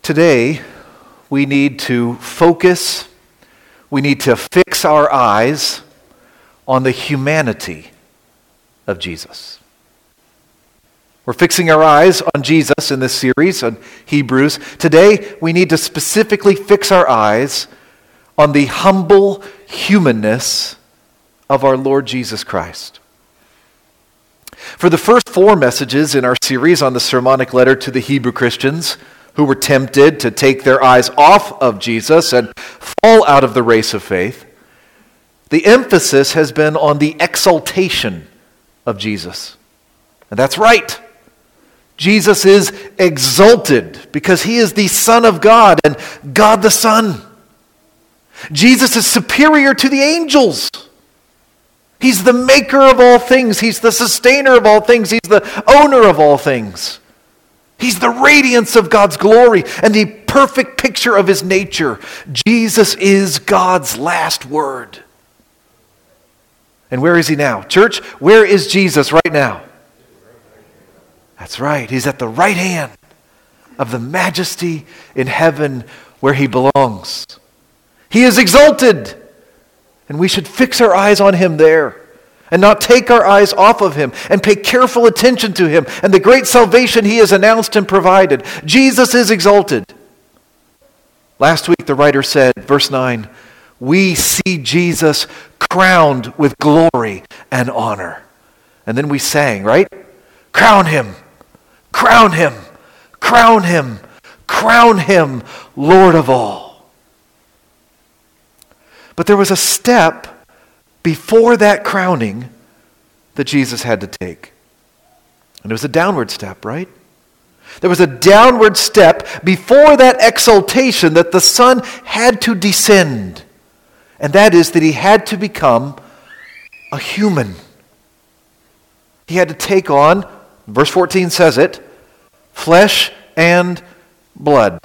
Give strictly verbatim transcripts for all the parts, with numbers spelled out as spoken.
Today, we need to focus, we need to fix our eyes on the humanity of Jesus. We're fixing our eyes on Jesus in this series on Hebrews. Today, we need to specifically fix our eyes on the humble humanness of our Lord Jesus Christ. For the first four messages in our series on the sermonic letter to the Hebrew Christians who were tempted to take their eyes off of Jesus and fall out of the race of faith, the emphasis has been on the exaltation of Jesus. And that's right. Jesus is exalted because he is the Son of God and God the Son. Jesus is superior to the angels. He's the maker of all things. He's the sustainer of all things. He's the owner of all things. He's the radiance of God's glory and the perfect picture of his nature. Jesus is God's last word. And where is he now? Church, where is Jesus right now? That's right. He's at the right hand of the majesty in heaven where he belongs. He is exalted. And we should fix our eyes on him there and not take our eyes off of him and pay careful attention to him and the great salvation he has announced and provided. Jesus is exalted. Last week the writer said, verse nine, we see Jesus crowned with glory and honor. And then we sang, right? Crown him, crown him, crown him, crown him, Lord of all. But there was a step before that crowning that Jesus had to take. And it was a downward step, right? There was a downward step before that exaltation that the Son had to descend. And that is that he had to become a human. He had to take on, verse fourteen says it, flesh and blood.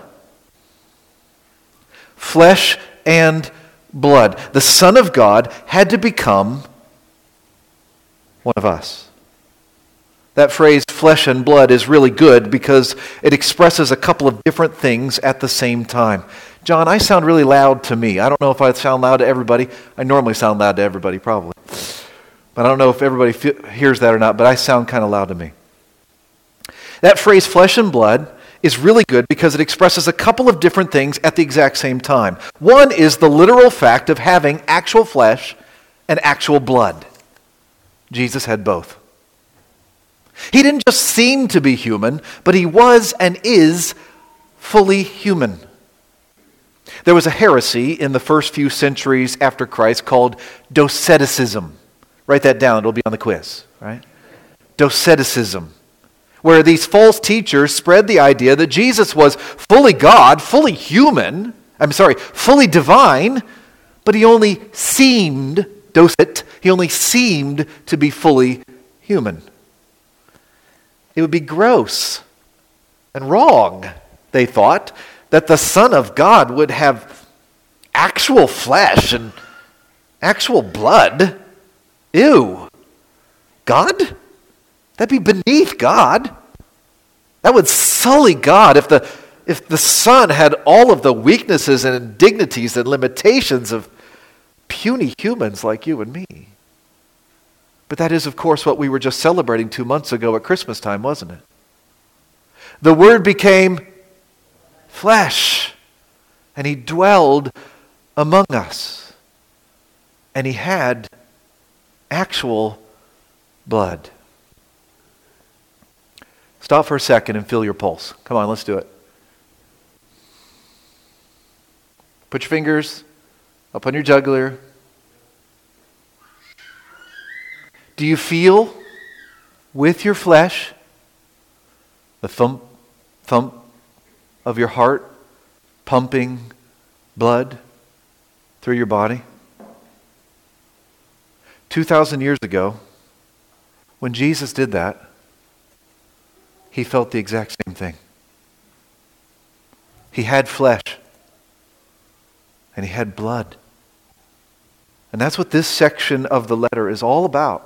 Flesh and blood. The Son of God had to become one of us. That phrase, flesh and blood, is really good because it expresses a couple of different things at the same time. John, I sound really loud to me. I don't know if I sound loud to everybody. I normally sound loud to everybody, probably. But I don't know if everybody fe- hears that or not, but I sound kind of loud to me. That phrase, flesh and blood, is really good because it expresses a couple of different things at the exact same time. One is the literal fact of having actual flesh and actual blood. Jesus had both. He didn't just seem to be human, but he was and is fully human. There was a heresy in the first few centuries after Christ called Doceticism. Write that down, it'll be on the quiz, right? Doceticism, where these false teachers spread the idea that Jesus was fully God, fully human, I'm sorry, fully divine, but he only seemed, docet, he only seemed to be fully human. It would be gross and wrong, they thought, that the Son of God would have actual flesh and actual blood. Ew. God? That'd be beneath God. That would sully God if the if the Son had all of the weaknesses and indignities and limitations of puny humans like you and me. But that is, of course, what we were just celebrating two months ago at Christmas time, wasn't it? The Word became flesh, and he dwelled among us, and he had actual blood. Stop for a second and feel your pulse. Come on, let's do it. Put your fingers up on your jugular. Do you feel with your flesh the thump, thump of your heart pumping blood through your body? two thousand years ago, when Jesus did that, he felt the exact same thing. He had flesh and he had blood. And that's what this section of the letter is all about.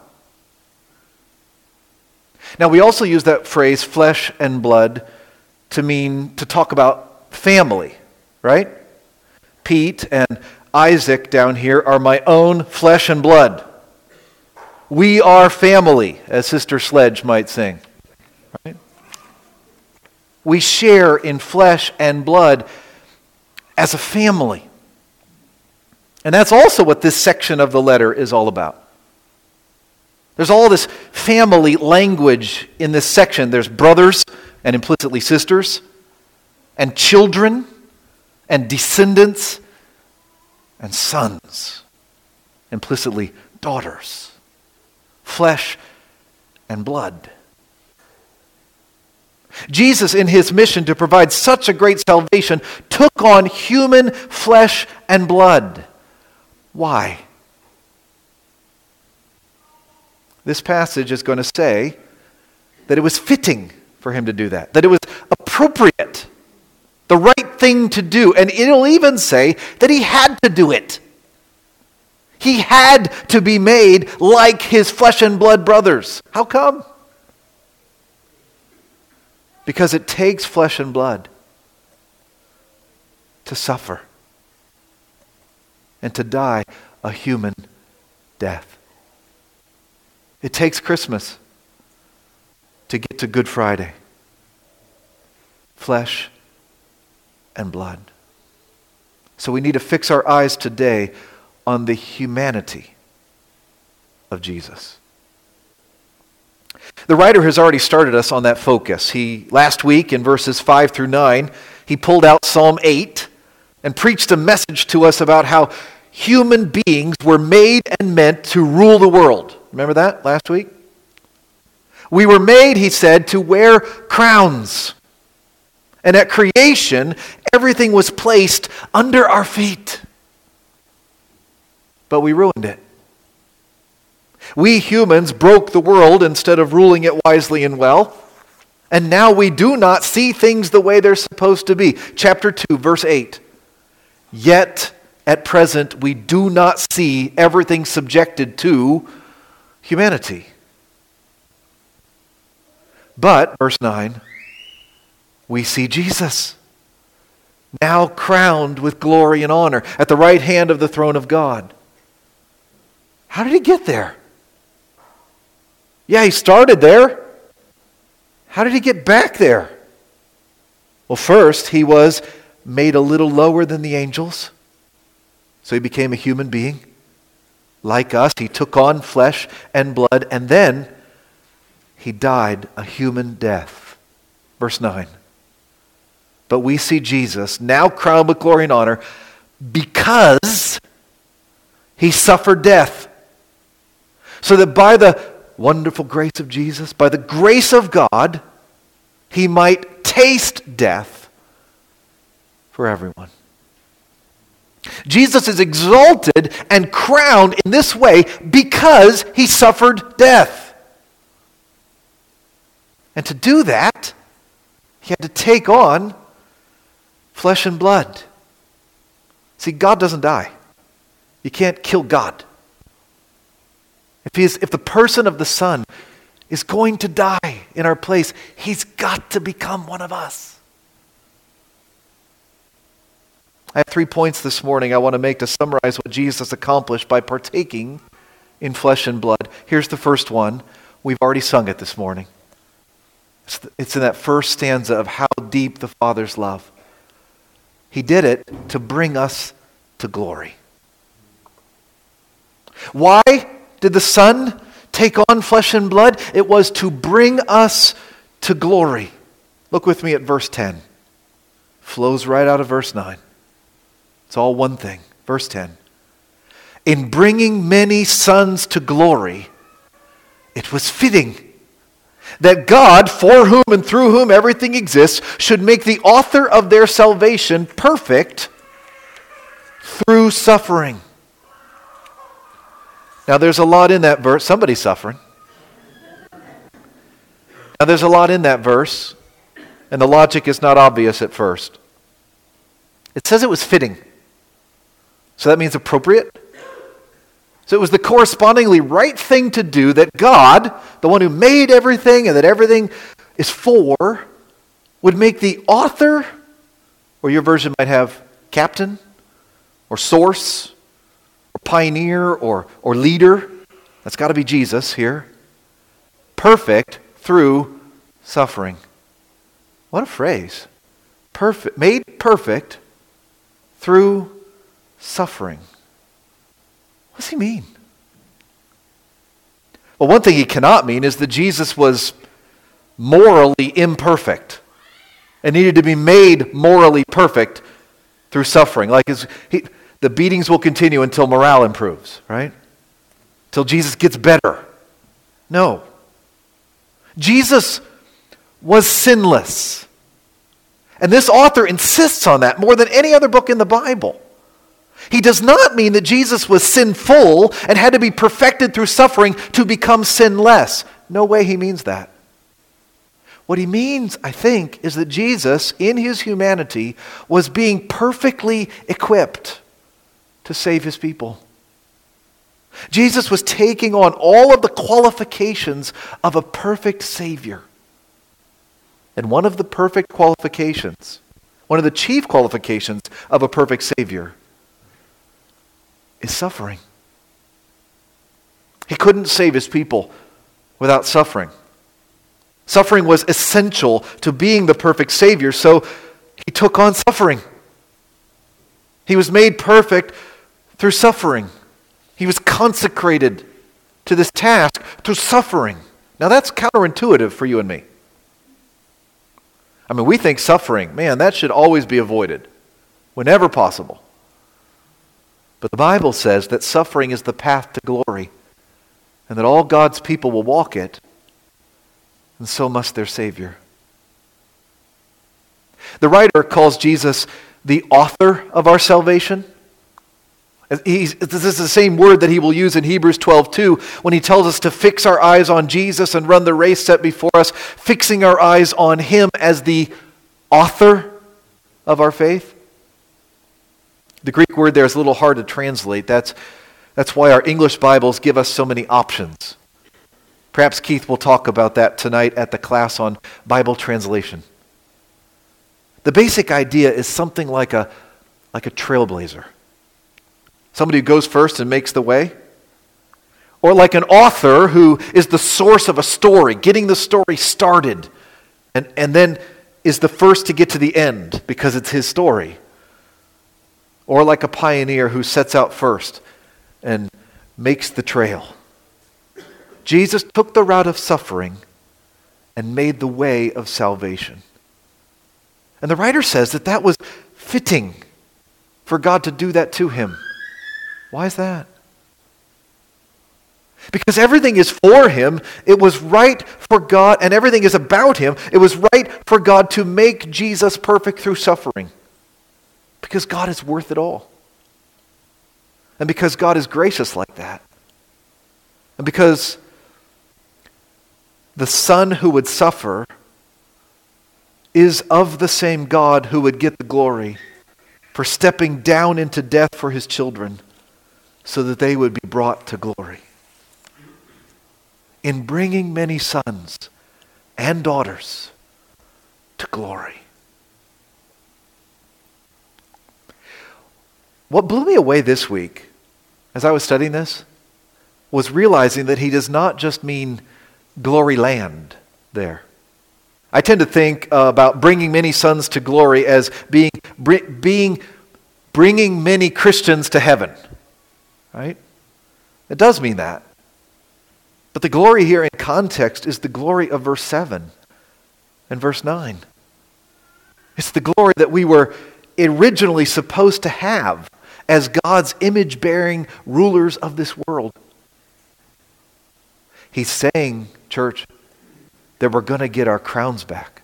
Now, we also use that phrase, flesh and blood, to mean, to talk about family, right? Pete and Isaac down here are my own flesh and blood. We are family, as Sister Sledge might sing. Right? We share in flesh and blood as a family. And that's also what this section of the letter is all about. There's all this family language in this section. There's brothers and implicitly sisters, and children and descendants, and sons, implicitly daughters, flesh and blood. Jesus, in his mission to provide such a great salvation, took on human flesh and blood. Why? This passage is going to say that it was fitting for him to do that, that it was appropriate, the right thing to do. And it'll even say that he had to do it. He had to be made like his flesh and blood brothers. How come? Because it takes flesh and blood to suffer and to die a human death. It takes Christmas to get to Good Friday. Flesh and blood. So we need to fix our eyes today on the humanity of Jesus. The writer has already started us on that focus. He, last week in verses five through nine, he pulled out Psalm eight and preached a message to us about how human beings were made and meant to rule the world. Remember that last week? We were made, he said, to wear crowns. And at creation, everything was placed under our feet. But we ruined it. We humans broke the world instead of ruling it wisely and well. And now we do not see things the way they're supposed to be. Chapter two, verse eight. Yet, at present, we do not see everything subjected to humanity. But, verse nine, we see Jesus, now crowned with glory and honor at the right hand of the throne of God. How did he get there? Yeah, he started there. How did he get back there? Well, first, he was made a little lower than the angels. So he became a human being. Like us, he took on flesh and blood, and then he died a human death. Verse nine. But we see Jesus, now crowned with glory and honor, because he suffered death. So that by the wonderful grace of Jesus, by the grace of God, he might taste death for everyone. Jesus is exalted and crowned in this way because he suffered death. And to do that, he had to take on flesh and blood. See, God doesn't die. You can't kill God. If, he is, if the person of the Son is going to die in our place, he's got to become one of us. I have three points this morning I want to make to summarize what Jesus accomplished by partaking in flesh and blood. Here's the first one. We've already sung it this morning. It's, the, it's in that first stanza of How Deep the Father's Love. He did it to bring us to glory. Why did the Son take on flesh and blood? It was to bring us to glory. Look with me at verse ten. Flows right out of verse nine. It's all one thing. Verse ten. In bringing many sons to glory, it was fitting that God, for whom and through whom everything exists, should make the author of their salvation perfect through suffering. Now there's a lot in that verse. Somebody's suffering. Now there's a lot in that verse, and the logic is not obvious at first. It says it was fitting. So that means appropriate. So it was the correspondingly right thing to do that God, the one who made everything and that everything is for, would make the author Or your version might have captain, or source, or pioneer, or, or leader. That's got to be Jesus here. Perfect through suffering. What a phrase. Perfect, made perfect through suffering. What does he mean? Well, one thing he cannot mean is that Jesus was morally imperfect and needed to be made morally perfect through suffering. Like his, he, the beatings will continue until morale improves, right? Till Jesus gets better. No. Jesus was sinless. And this author insists on that more than any other book in the Bible. He does not mean that Jesus was sinful and had to be perfected through suffering to become sinless. No way he means that. What he means, I think, is that Jesus, in his humanity, was being perfectly equipped to save his people. Jesus was taking on all of the qualifications of a perfect Savior. And one of the perfect qualifications, one of the chief qualifications of a perfect Savior, is suffering. He couldn't save his people without suffering. Suffering was essential to being the perfect Savior, so he took on suffering. He was made perfect through suffering. He was consecrated to this task through suffering. Now that's counterintuitive for you and me. I mean, we think suffering, man, that should always be avoided, whenever possible. But the Bible says that suffering is the path to glory, and that all God's people will walk it, and so must their Savior. The writer calls Jesus the author of our salvation. He's, this is the same word that he will use in Hebrews twelve two when he tells us to fix our eyes on Jesus and run the race set before us, fixing our eyes on him as the author of our faith. The Greek word there is a little hard to translate. That's, that's why our English Bibles give us so many options. Perhaps Keith will talk about that tonight at the class on Bible translation. The basic idea is something like a, like a trailblazer. Somebody who goes first and makes the way. Or like an author who is the source of a story, getting the story started, and, and then is the first to get to the end because it's his story. Or like a pioneer who sets out first and makes the trail. Jesus took the route of suffering and made the way of salvation. And the writer says that that was fitting for God to do that to him. Why is that? Because everything is for him. It was right for God, and everything is about him. It was right for God to make Jesus perfect through suffering. Because God is worth it all. And because God is gracious like that. And because the Son who would suffer is of the same God who would get the glory for stepping down into death for his children so that they would be brought to glory. In bringing many sons and daughters to glory. What blew me away this week, as I was studying this, was realizing that he does not just mean glory land there. I tend to think uh, about bringing many sons to glory as being, br- being bringing many Christians to heaven, right? It does mean that. But the glory here in context is the glory of verse seven and verse nine. It's the glory that we were originally supposed to have as God's image-bearing rulers of this world. He's saying, church, that we're going to get our crowns back.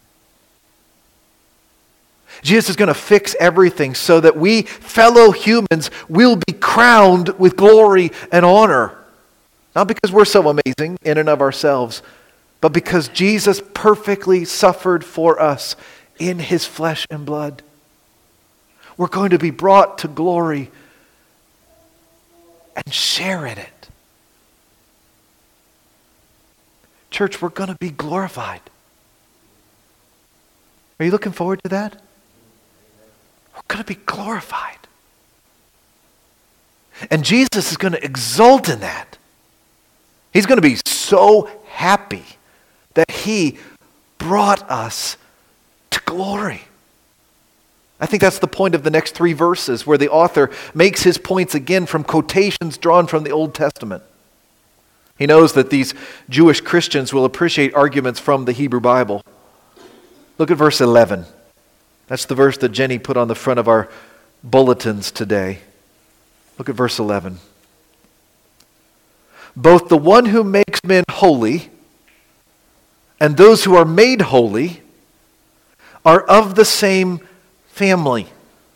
Jesus is going to fix everything so that we, fellow humans, will be crowned with glory and honor. Not because we're so amazing in and of ourselves, but because Jesus perfectly suffered for us in his flesh and blood. We're going to be brought to glory and share in it. Church, we're going to be glorified. Are you looking forward to that? going to be glorified. And Jesus is going to exult in that. He's going to be so happy that he brought us to glory. I think that's the point of the next three verses, where the author makes his points again from quotations drawn from the Old Testament. He knows that these Jewish Christians will appreciate arguments from the Hebrew Bible. Look at verse eleven. That's the verse that Jenny put on the front of our bulletins today. Look at verse eleven. Both the one who makes men holy and those who are made holy are of the same family.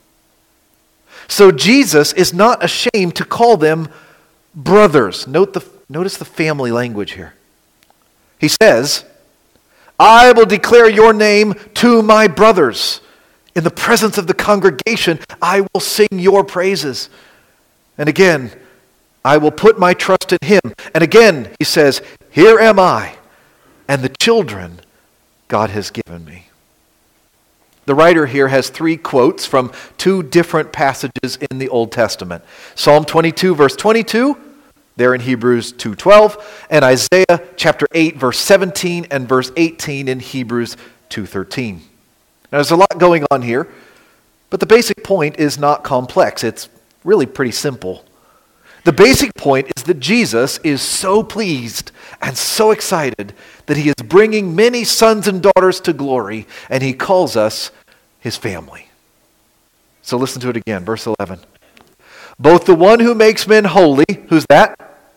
So Jesus is not ashamed to call them brothers. Note the, notice the family language here. He says, I will declare your name to my brothers. In the presence of the congregation, I will sing your praises. And again, I will put my trust in him. And again, he says, here am I and the children God has given me. The writer here has three quotes from two different passages in the Old Testament. Psalm twenty-two, verse twenty-two, there in Hebrews two twelve, and Isaiah chapter eight, verse seventeen, and verse eighteen in Hebrews two thirteen. Now there's a lot going on here, but the basic point is not complex. It's really pretty simple. The basic point is that Jesus is so pleased and so excited that he is bringing many sons and daughters to glory, and he calls us his family. So listen to it again, verse eleven. Both the one who makes men holy, who's that?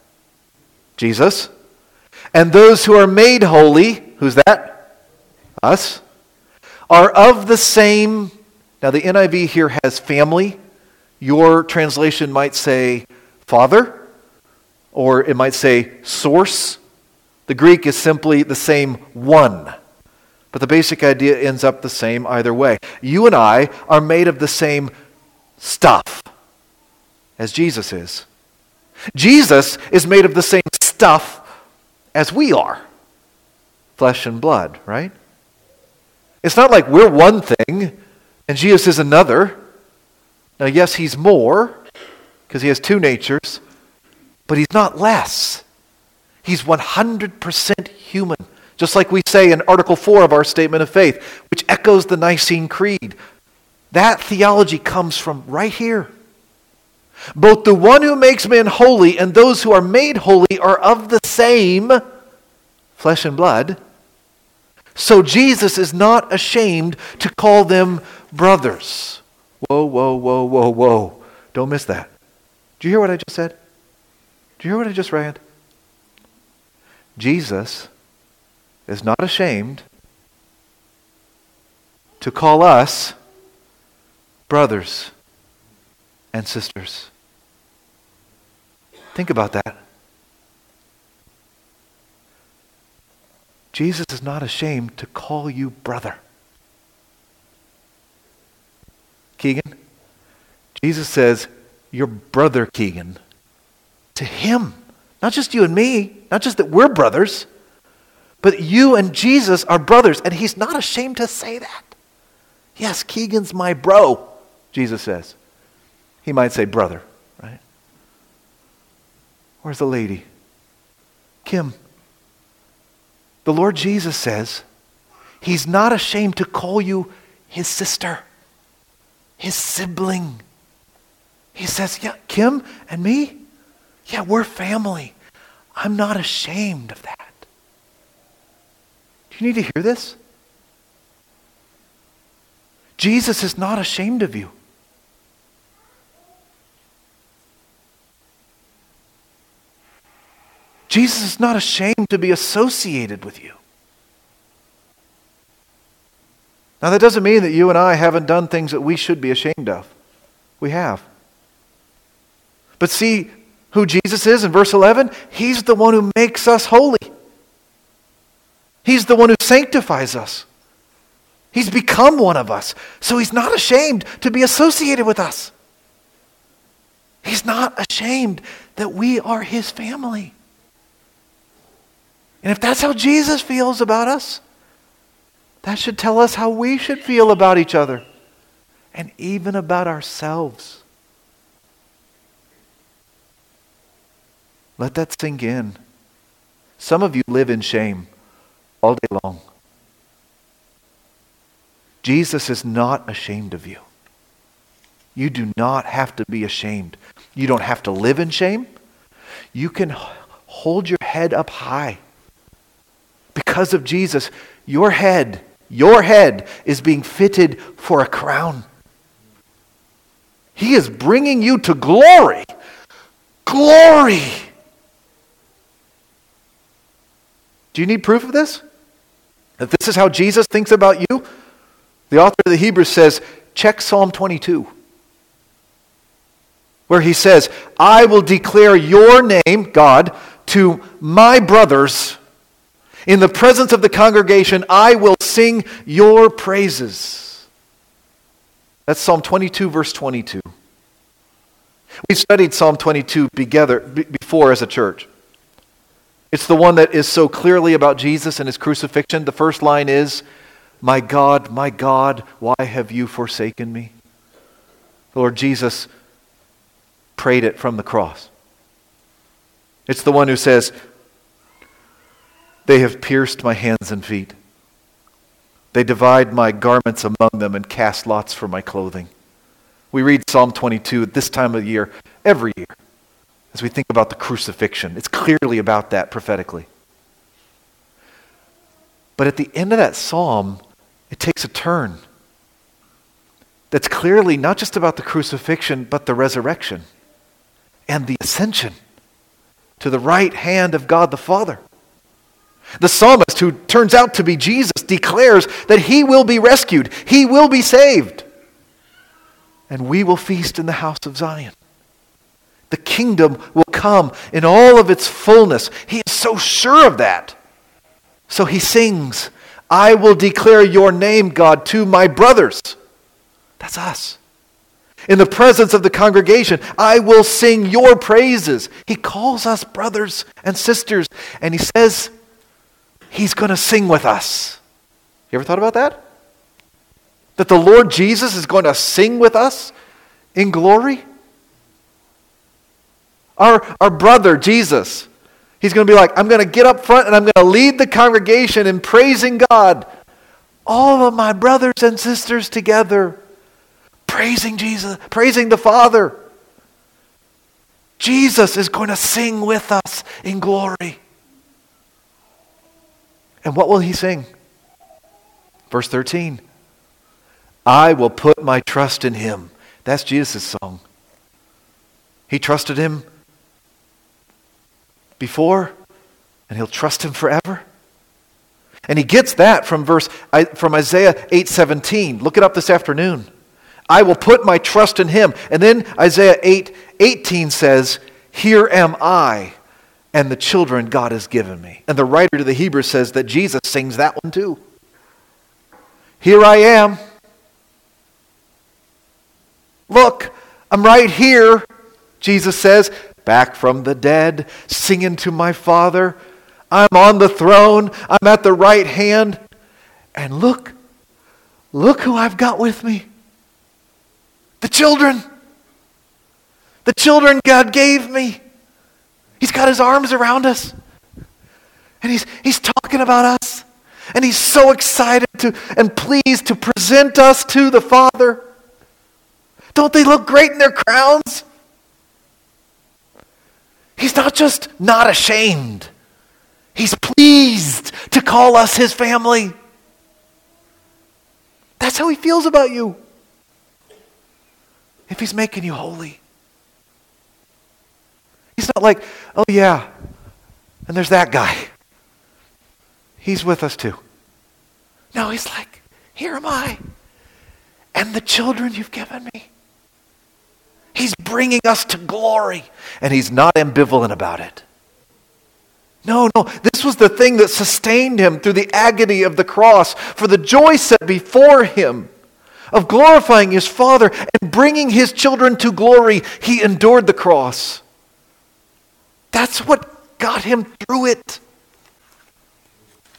Jesus. And those who are made holy, who's that? Us. Are of the same, now the N I V here has family. Your translation might say father, or it might say source. The Greek is simply the same one. But the basic idea ends up the same either way. You and I are made of the same stuff as Jesus is. Jesus is made of the same stuff as we are. Flesh and blood, right? It's not like we're one thing and Jesus is another. Now, yes, he's more because he has two natures, but he's not less. He's one hundred percent human. Just like we say in Article four of our Statement of Faith, which echoes the Nicene Creed. That theology comes from right here. Both the one who makes men holy and those who are made holy are of the same flesh and blood. So Jesus is not ashamed to call them brothers. Whoa, whoa, whoa, whoa, whoa. Don't miss that. Do you hear what I just said? Do you hear what I just read? Jesus is not ashamed to call us brothers and sisters. Think about that. Jesus is not ashamed to call you brother. Keegan, Jesus says, your brother Keegan. To him. Not just you and me. Not just that we're brothers. But you and Jesus are brothers. And he's not ashamed to say that. Yes, Keegan's my bro, Jesus says. He might say brother, right? Where's the lady? Kim. The Lord Jesus says he's not ashamed to call you his sister, his sibling. He says, yeah, Kim and me, yeah, we're family. I'm not ashamed of that. Do you need to hear this? Jesus is not ashamed of you. Jesus is not ashamed to be associated with you. Now that doesn't mean that you and I haven't done things that we should be ashamed of. We have. But see who Jesus is in verse eleven? He's the one who makes us holy. He's the one who sanctifies us. He's become one of us. So he's not ashamed to be associated with us. He's not ashamed that we are his family. And if that's how Jesus feels about us, that should tell us how we should feel about each other. and even about ourselves. Let that sink in. Some of you live in shame all day long. Jesus is not ashamed of you. You do not have to be ashamed. You don't have to live in shame. You can hold your head up high. Because of Jesus, your head, your head is being fitted for a crown. He is bringing you to glory. Glory! Do you need proof of this? That this is how Jesus thinks about you? The author of the Hebrews says, check Psalm twenty-two. Where he says, I will declare your name, God, to my brothers. In the presence of the congregation, I will sing your praises. That's Psalm twenty-two, verse twenty-two. We studied Psalm twenty-two together before as a church. It's the one that is so clearly about Jesus and his crucifixion. The first line is, my God, my God, why have you forsaken me? The Lord Jesus prayed it from the cross. It's the one who says, they have pierced my hands and feet. They divide my garments among them and cast lots for my clothing. We read Psalm twenty-two at this time of year, every year, as we think about the crucifixion. It's clearly about that prophetically. But at the end of that psalm, it takes a turn. That's clearly not just about the crucifixion, but the resurrection and the ascension to the right hand of God the Father. The psalmist, who turns out to be Jesus, declares that he will be rescued, he will be saved, and we will feast in the house of Zion. The kingdom will come in all of its fullness. He is so sure of that. So he sings, I will declare your name, God, to my brothers. That's us. In the presence of the congregation, I will sing your praises. He calls us brothers and sisters, and he says he's going to sing with us. You ever thought about that? That the Lord Jesus is going to sing with us in glory? Our, our brother, Jesus, he's going to be like, I'm going to get up front and I'm going to lead the congregation in praising God. All of my brothers and sisters together, praising Jesus, praising the Father. Jesus is going to sing with us in glory. And what will he sing? Verse thirteen. I will put my trust in him. That's Jesus' song. He trusted him before, and he'll trust him forever. And he gets that from verse from Isaiah eight seventeen. Look it up this afternoon. I will put my trust in him. And then Isaiah eight eighteen says, here am I and the children God has given me. And the writer to the Hebrews says that Jesus sings that one too. Here I am. Look, I'm right here, Jesus says, back from the dead, singing to my Father. I'm on the throne. I'm at the right hand. And look, look who I've got with me. The children. The children God gave me. He's got his arms around us. And he's, he's talking about us. And he's so excited to and pleased to present us to the Father. Don't they look great in their crowns? He's not just not ashamed. He's pleased to call us his family. That's how he feels about you. If he's making you holy. He's not like, oh yeah, and there's that guy. He's with us too. No, he's like, here am I, and the children you've given me. He's bringing us to glory, and he's not ambivalent about it. No, no, this was the thing that sustained him through the agony of the cross, for the joy set before him of glorifying his Father and bringing his children to glory. He endured the cross. That's what got him through it.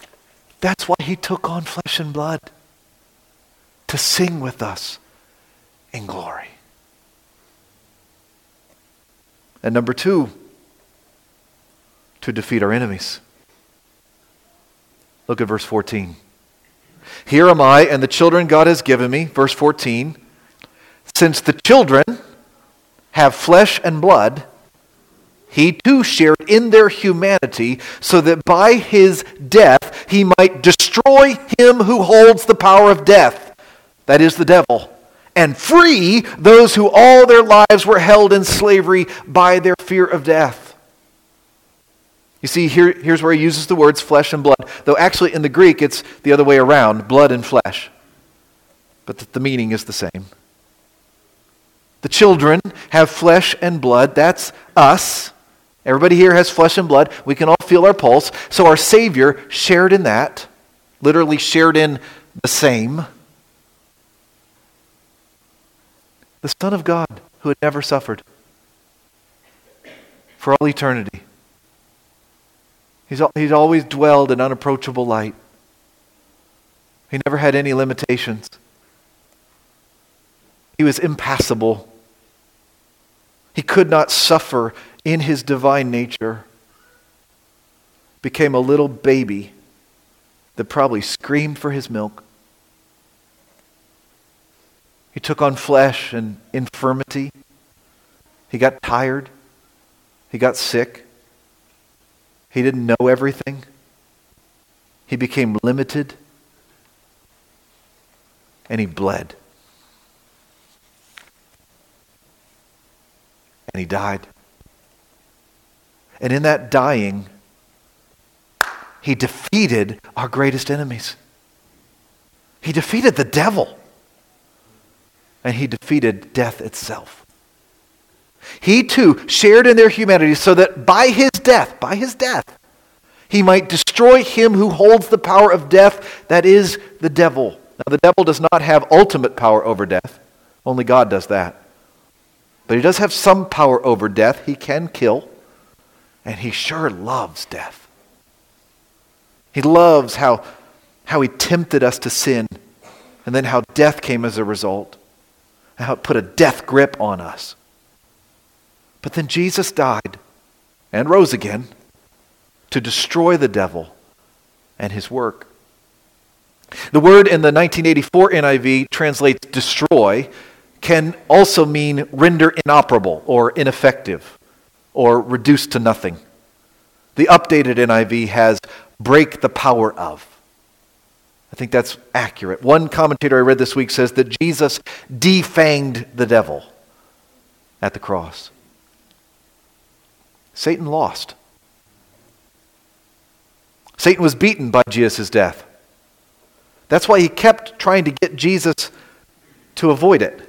That's why he took on flesh and blood, to sing with us in glory. And number two, to defeat our enemies. Look at verse fourteen. Here am I and the children God has given me, verse fourteen, since the children have flesh and blood, he too shared in their humanity, so that by his death he might destroy him who holds the power of death, that is the devil, and free those who all their lives were held in slavery by their fear of death. You see, here, here's where he uses the words flesh and blood, though actually in the Greek it's the other way around, blood and flesh. But the, the meaning is the same. The children have flesh and blood, that's us. Everybody here has flesh and blood. We can all feel our pulse. So our Savior shared in that, literally shared in the same. The Son of God who had never suffered for all eternity. He's, he's always dwelled in unapproachable light. He never had any limitations. He was impassible. He could not suffer in his divine nature. Became a little baby that probably screamed for his milk. He took on flesh and infirmity. He got tired. He got sick. He didn't know everything. He became limited. And he bled. And he died. And in that dying, he defeated our greatest enemies. He defeated the devil. And he defeated death itself. He too shared in their humanity so that by his death, by his death, he might destroy him who holds the power of death, that is the devil. Now the devil does not have ultimate power over death. Only God does that. But he does have some power over death. He can kill. And he sure loves death. He loves how, how he tempted us to sin. And then how death came as a result. And how it put a death grip on us. But then Jesus died and rose again to destroy the devil and his work. The word in the nineteen eighty-four N I V translates destroy, can also mean render inoperable or ineffective or reduce to nothing. The updated N I V has break the power of. I think that's accurate. One commentator I read this week says that Jesus defanged the devil at the cross. Satan lost. Satan was beaten by Jesus' death. That's why he kept trying to get Jesus to avoid it.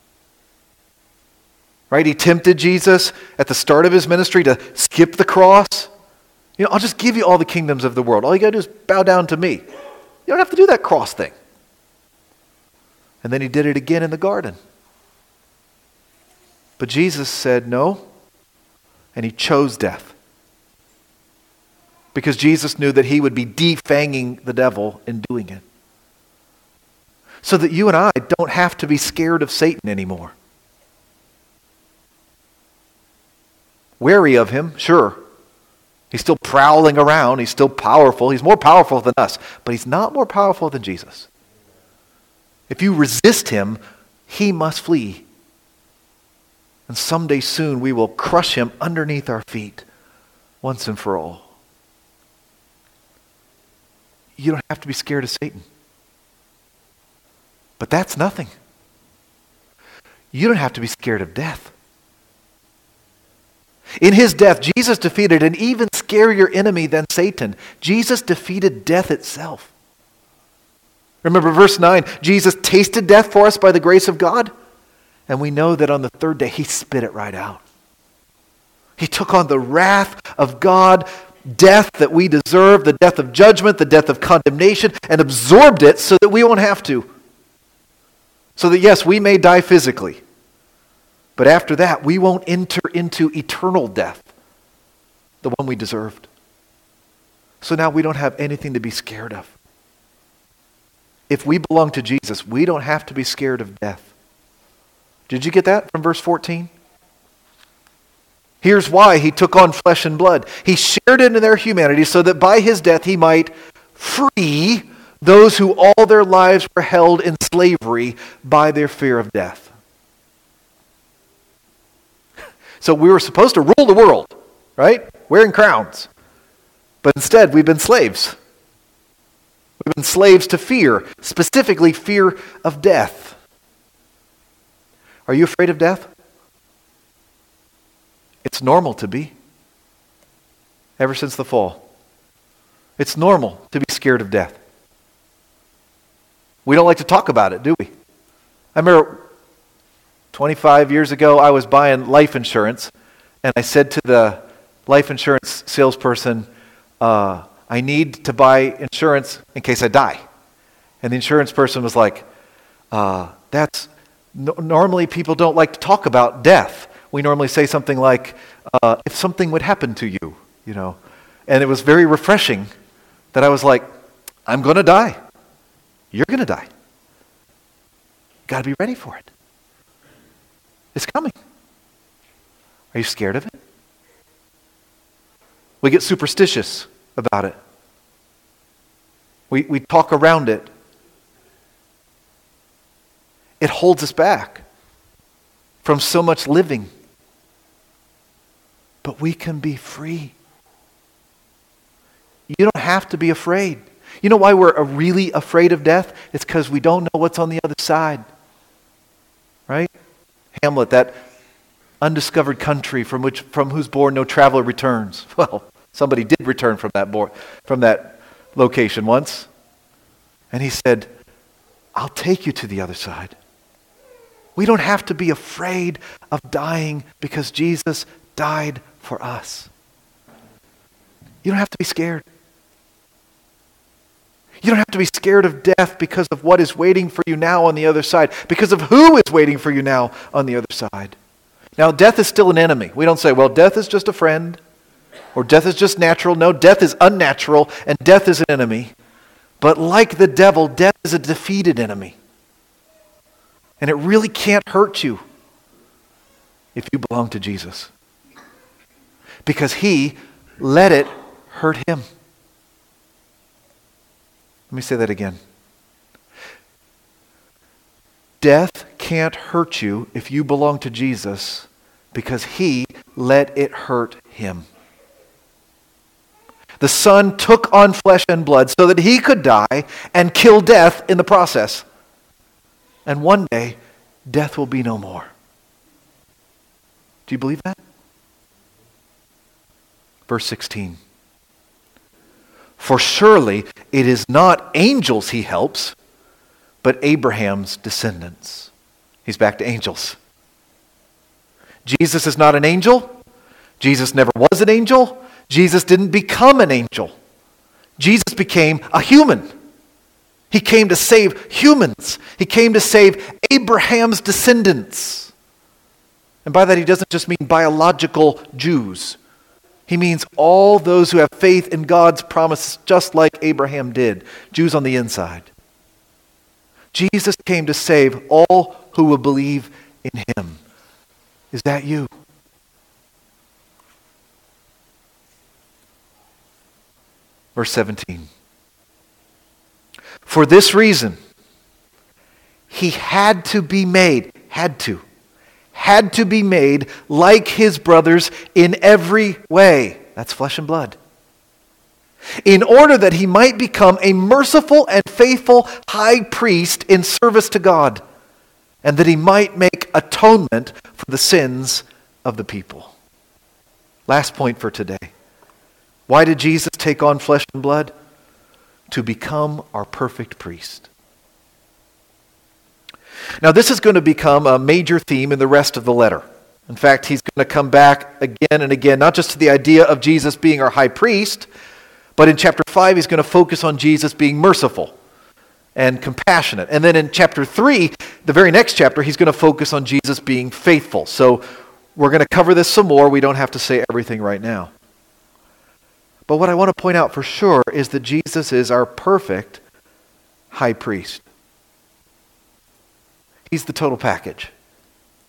Right? He tempted Jesus at the start of his ministry to skip the cross. You know, I'll just give you all the kingdoms of the world. All you got to do is bow down to me. You don't have to do that cross thing. And then he did it again in the garden. But Jesus said no, and he chose death. Because Jesus knew that he would be defanging the devil in doing it. So that you and I don't have to be scared of Satan anymore. Wary of him, sure. He's still prowling around. He's still powerful. He's more powerful than us. But he's not more powerful than Jesus. If you resist him, he must flee. And someday soon we will crush him underneath our feet once and for all. You don't have to be scared of Satan. But that's nothing. You don't have to be scared of death. In his death, Jesus defeated an even scarier enemy than Satan. Jesus defeated death itself. Remember verse nine, Jesus tasted death for us by the grace of God. And we know that on the third day, he spit it right out. He took on the wrath of God, death that we deserve, the death of judgment, the death of condemnation, and absorbed it so that we won't have to. So that yes, we may die physically. But after that, we won't enter into eternal death, the one we deserved. So now we don't have anything to be scared of. If we belong to Jesus, we don't have to be scared of death. Did you get that from verse fourteen? Here's why he took on flesh and blood. He shared in their humanity so that by his death he might free those who all their lives were held in slavery by their fear of death. So we were supposed to rule the world, right? Wearing crowns. But instead, we've been slaves. We've been slaves to fear, specifically fear of death. Are you afraid of death? It's normal to be. Ever since the fall. It's normal to be scared of death. We don't like to talk about it, do we? I remember twenty-five years ago, I was buying life insurance, and I said to the life insurance salesperson, uh, I need to buy insurance in case I die. And the insurance person was like, uh, that's, no, normally people don't like to talk about death. We normally say something like, uh, if something would happen to you, you know. And it was very refreshing that I was like, I'm going to die. You're going to die. Got to be ready for it. It's coming. Are you scared of it? We get superstitious about it. We, we talk around it. It holds us back from so much living. But we can be free. You don't have to be afraid. You know why we're really afraid of death? It's because we don't know what's on the other side. Right? Hamlet, that undiscovered country from which from whose bourne no traveler returns. Well, somebody did return from that bourne, from that location once. And he said, I'll take you to the other side. We don't have to be afraid of dying because Jesus died for us. You don't have to be scared. You don't have to be scared of death because of what is waiting for you now on the other side, because of who is waiting for you now on the other side. Now, death is still an enemy. We don't say, well, death is just a friend, or death is just natural. No, death is unnatural, and death is an enemy. But like the devil, death is a defeated enemy. And it really can't hurt you if you belong to Jesus, because he let it hurt him. Let me say that again. Death can't hurt you if you belong to Jesus because he let it hurt him. The Son took on flesh and blood so that he could die and kill death in the process. And one day, death will be no more. Do you believe that? Verse sixteen. For surely it is not angels he helps, but Abraham's descendants. He's back to angels. Jesus is not an angel. Jesus never was an angel. Jesus didn't become an angel. Jesus became a human. He came to save humans. He came to save Abraham's descendants. And by that he doesn't just mean biological Jews. He means all those who have faith in God's promises, just like Abraham did. Jews on the inside. Jesus came to save all who will believe in him. Is that you? Verse seventeen. For this reason, he had to be made, had to, had to be made like his brothers in every way. That's flesh and blood. In order that he might become a merciful and faithful high priest in service to God, and that he might make atonement for the sins of the people. Last point for today. Why did Jesus take on flesh and blood? To become our perfect priest. Now, this is going to become a major theme in the rest of the letter. In fact, he's going to come back again and again, not just to the idea of Jesus being our high priest, but in chapter five, he's going to focus on Jesus being merciful and compassionate. And then in chapter three, the very next chapter, he's going to focus on Jesus being faithful. So we're going to cover this some more. We don't have to say everything right now. But what I want to point out for sure is that Jesus is our perfect high priest. He's the total package.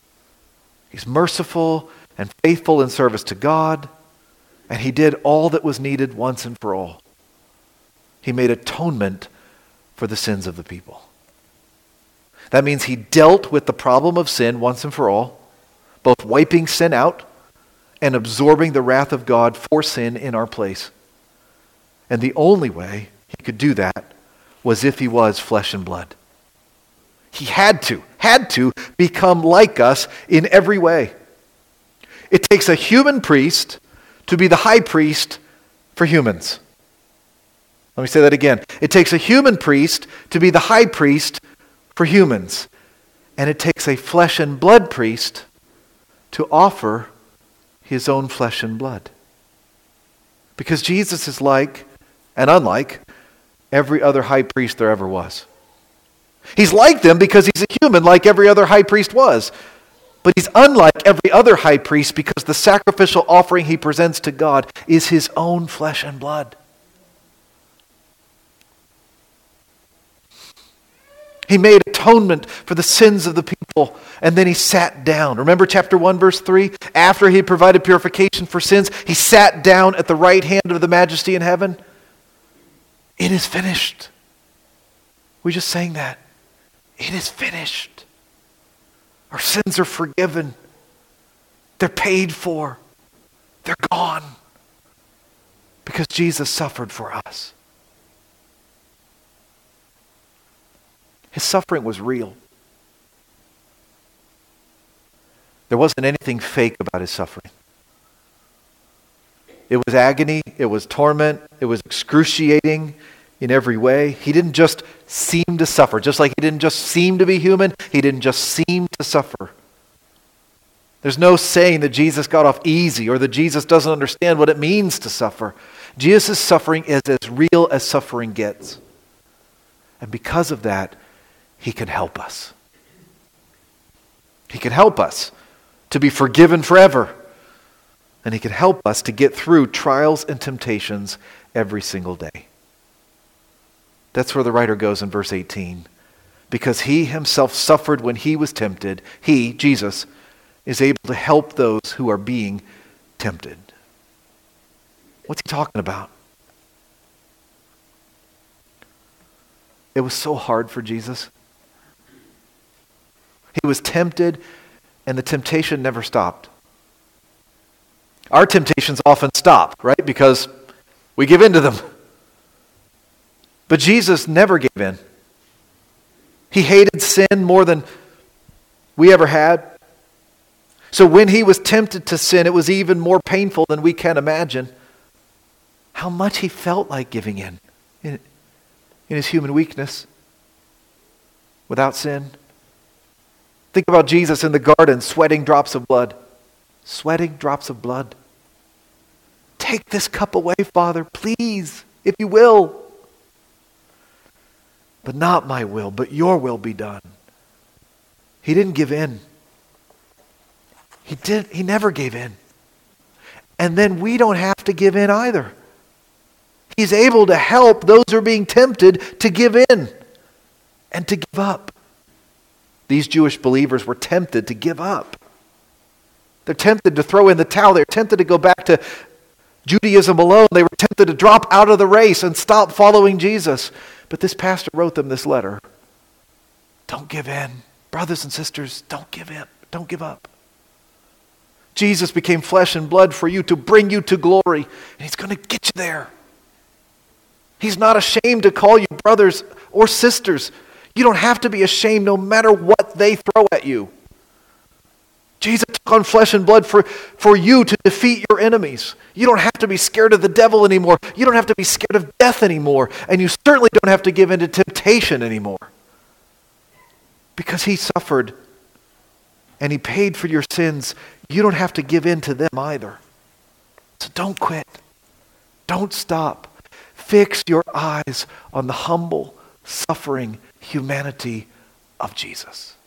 He's merciful and faithful in service to God, and he did all that was needed once and for all. He made atonement for the sins of the people. That means he dealt with the problem of sin once and for all, both wiping sin out and absorbing the wrath of God for sin in our place. And the only way he could do that was if he was flesh and blood. He had to, had to become like us in every way. It takes a human priest to be the high priest for humans. Let me say that again. It takes a human priest to be the high priest for humans. And it takes a flesh and blood priest to offer his own flesh and blood. Because Jesus is like and unlike every other high priest there ever was. He's like them because he's a human like every other high priest was. But he's unlike every other high priest because the sacrificial offering he presents to God is his own flesh and blood. He made atonement for the sins of the people, and then he sat down. Remember chapter one, verse three? After he provided purification for sins, he sat down at the right hand of the Majesty in heaven. It is finished. We just sang that. It is finished. Our sins are forgiven. They're paid for. They're gone. Because Jesus suffered for us. His suffering was real. There wasn't anything fake about his suffering. It was agony, it was torment, it was excruciating in every way. He didn't just seem to suffer. Just like he didn't just seem to be human, he didn't just seem to suffer. There's no saying that Jesus got off easy or that Jesus doesn't understand what it means to suffer. Jesus' suffering is as real as suffering gets. And because of that, he can help us. He can help us to be forgiven forever. And he can help us to get through trials and temptations every single day. That's where the writer goes in verse eighteen. Because he himself suffered when he was tempted, he, Jesus, is able to help those who are being tempted. What's he talking about? It was so hard for Jesus. He was tempted, and the temptation never stopped. Our temptations often stop, right? Because we give in to them. But Jesus never gave in. He hated sin more than we ever had. So when he was tempted to sin, it was even more painful than we can imagine. How much he felt like giving in, in, in his human weakness, without sin. Think about Jesus in the garden, sweating drops of blood. Sweating drops of blood. Take this cup away, Father, please, if you will. But not my will, but your will be done. He didn't give in. He did. He never gave in. And then we don't have to give in either. He's able to help those who are being tempted to give in and to give up. These Jewish believers were tempted to give up. They're tempted to throw in the towel. They're tempted to go back to Judaism alone. They were tempted to drop out of the race and stop following Jesus. But this pastor wrote them this letter. Don't give in. Brothers and sisters, don't give in. Don't give up. Jesus became flesh and blood for you to bring you to glory. And he's going to get you there. He's not ashamed to call you brothers or sisters. You don't have to be ashamed no matter what they throw at you. Jesus took on flesh and blood for, for you to defeat your enemies. You don't have to be scared of the devil anymore. You don't have to be scared of death anymore. And you certainly don't have to give in to temptation anymore. Because he suffered and he paid for your sins. You don't have to give in to them either. So don't quit. Don't stop. Fix your eyes on the humble, suffering humanity of Jesus.